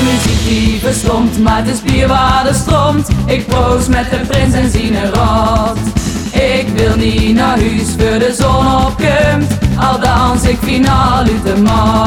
muziek die verstomt, maar het is bier waar de stroomt. Ik proost met de prins en zijn rot. Ik wil niet naar huis voor de zon opkomt, al dans ik finaal uit de mat.